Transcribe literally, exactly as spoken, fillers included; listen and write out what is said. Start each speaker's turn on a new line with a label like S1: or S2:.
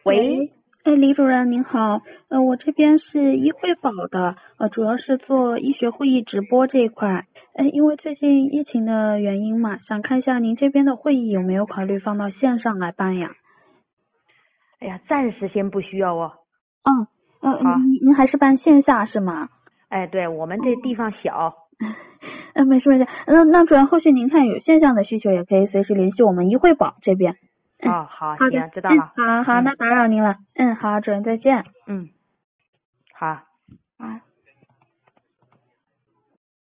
S1: 喂，
S2: 喂，哎，李主任您好，呃，我这边是医惠保的，呃，主要是做医学会议直播这一块，呃，因为最近疫情的原因嘛，想看一下您这边的会议有没有考虑放到线上来办呀？
S1: 哎呀，暂时先不需要哦。
S2: 嗯，呃，
S1: 好，
S2: 您您还是办线下是吗？
S1: 哎，对我们这地方小。
S2: 嗯，没事没事，那那主要后续您看有线上的需求，也可以随时联系我们医惠保这边。嗯，
S1: 哦，好，
S2: 好的，
S1: 行，知道
S2: 嗯，
S1: 了。
S2: 好好，
S1: 嗯
S2: 那打扰您了，嗯，好，主任再见。
S1: 嗯，好。
S2: 啊。